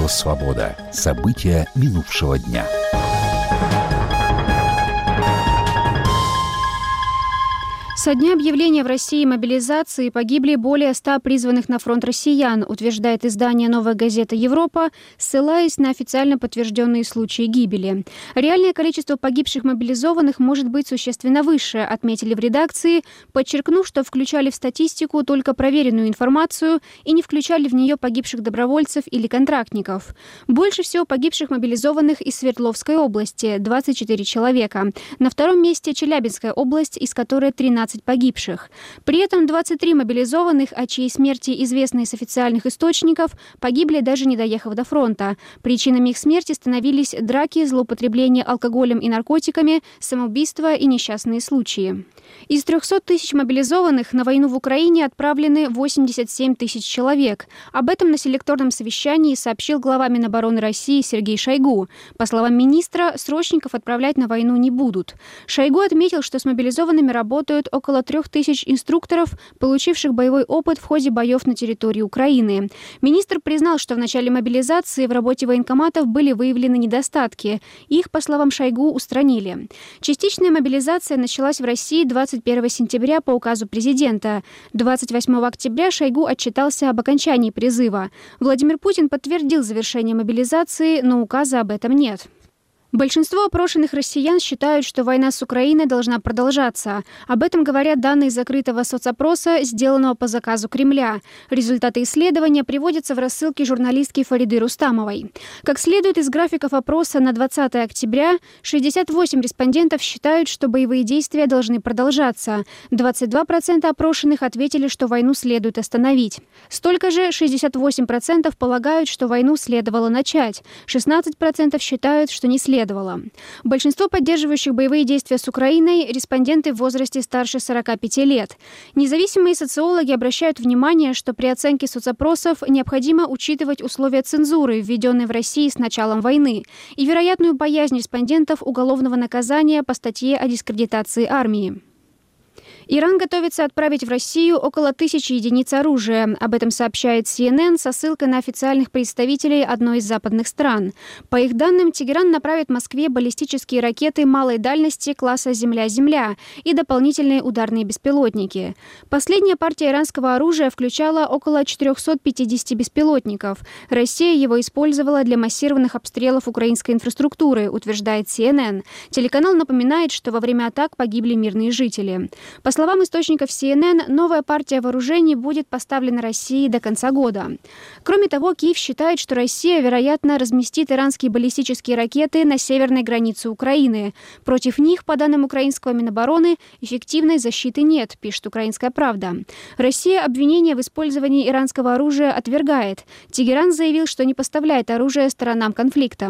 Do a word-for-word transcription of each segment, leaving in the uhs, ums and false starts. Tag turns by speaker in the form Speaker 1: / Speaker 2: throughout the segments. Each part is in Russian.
Speaker 1: Радио «Свобода». События минувшего дня.
Speaker 2: Со дня объявления в России мобилизации погибли более ста призванных на фронт россиян, утверждает издание «Новая газета Европа», ссылаясь на официально подтвержденные случаи гибели. Реальное количество погибших мобилизованных может быть существенно выше, отметили в редакции, подчеркнув, что включали в статистику только проверенную информацию и не включали в нее погибших добровольцев или контрактников. Больше всего погибших мобилизованных из Свердловской области – двадцать четыре человека. На втором месте Челябинская область, из которой тринадцать погибших. При этом двадцать три мобилизованных, о чьей смерти известно из официальных источников, погибли, даже не доехав до фронта. Причинами их смерти становились драки, злоупотребление алкоголем и наркотиками, самоубийства и несчастные случаи. Из трехсот тысяч мобилизованных на войну в Украине отправлены восемьдесят семь тысяч человек. Об этом на селекторном совещании сообщил глава Минобороны России Сергей Шойгу. По словам министра, срочников отправлять на войну не будут. Шойгу отметил, что с мобилизованными работают около трех тысяч инструкторов, получивших боевой опыт в ходе боев на территории Украины. Министр признал, что в начале мобилизации в работе военкоматов были выявлены недостатки. Их, по словам Шойгу, устранили. Частичная мобилизация началась в России двадцать первого сентября по указу президента. двадцать восьмого октября Шойгу отчитался об окончании призыва. Владимир Путин подтвердил завершение мобилизации, но указа об этом нет. Большинство опрошенных россиян считают, что война с Украиной должна продолжаться. Об этом говорят данные закрытого соцопроса, сделанного по заказу Кремля. Результаты исследования приводятся в рассылке журналистки Фариды Рустамовой. Как следует из графиков опроса на двадцатое октября, шестьдесят восемь респондентов считают, что боевые действия должны продолжаться. двадцать два процента опрошенных ответили, что войну следует остановить. Столько же шестьдесят восемь процентов полагают, что войну следовало начать. шестнадцать процентов считают, что не следовало. Большинство поддерживающих боевые действия с Украиной – респонденты в возрасте старше сорока пяти лет. Независимые социологи обращают внимание, что при оценке соцопросов необходимо учитывать условия цензуры, введенные в России с началом войны, и вероятную боязнь респондентов уголовного наказания по статье о дискредитации армии. Иран готовится отправить в Россию около тысячи единиц оружия. Об этом сообщает си эн эн со ссылкой на официальных представителей одной из западных стран. По их данным, Тегеран направит Москве баллистические ракеты малой дальности класса «Земля-Земля» и дополнительные ударные беспилотники. Последняя партия иранского оружия включала около четырехсот пятидесяти беспилотников. Россия его использовала для массированных обстрелов украинской инфраструктуры, утверждает си эн эн. Телеканал напоминает, что во время атак погибли мирные жители. По словам источников си эн эн, новая партия вооружений будет поставлена России до конца года. Кроме того, Киев считает, что Россия, вероятно, разместит иранские баллистические ракеты на северной границе Украины. Против них, по данным украинского Минобороны, эффективной защиты нет, пишет «Украинская правда». Россия обвинения в использовании иранского оружия отвергает. Тегеран заявил, что не поставляет оружие сторонам конфликта.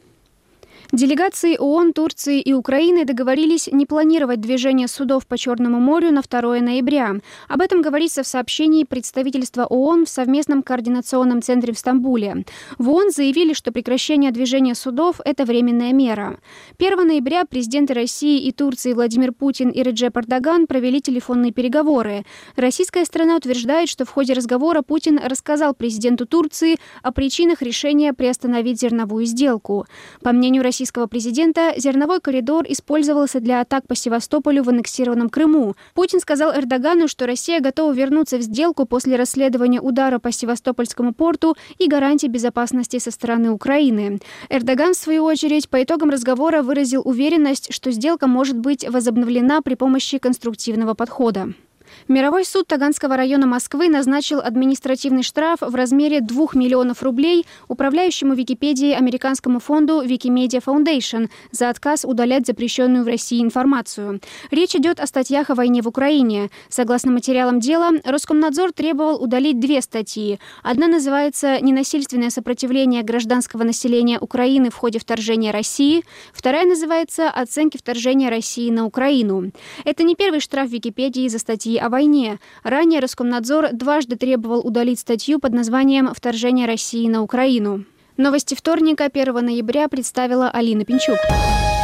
Speaker 2: Делегации ООН, Турции и Украины договорились не планировать движение судов по Черному морю на второе ноября. Об этом говорится в сообщении представительства ООН в совместном координационном центре в Стамбуле. В ООН заявили, что прекращение движения судов – это временная мера. первого ноября президенты России и Турции Владимир Путин и Реджеп Эрдоган провели телефонные переговоры. Российская сторона утверждает, что в ходе разговора Путин рассказал президенту Турции о причинах решения приостановить зерновую сделку. По мнению России, российского президента, зерновой коридор использовался для атак по Севастополю в аннексированном Крыму. Путин сказал Эрдогану, что Россия готова вернуться в сделку после расследования удара по Севастопольскому порту и гарантий безопасности со стороны Украины. Эрдоган, в свою очередь, по итогам разговора выразил уверенность, что сделка может быть возобновлена при помощи конструктивного подхода. Мировой суд Таганского района Москвы назначил административный штраф в размере двух миллионов рублей управляющему Википедией американскому фонду Wikimedia Foundation за отказ удалять запрещенную в России информацию. Речь идет о статьях о войне в Украине. Согласно материалам дела, Роскомнадзор требовал удалить две статьи. Одна называется «Ненасильственное сопротивление гражданского населения Украины в ходе вторжения России», вторая называется «Оценки вторжения России на Украину». Это не первый штраф Википедии за статьи о войне. Ранее Роскомнадзор дважды требовал удалить статью под названием «Вторжение России на Украину». Новости вторника, первого ноября, представила Алина Пинчук.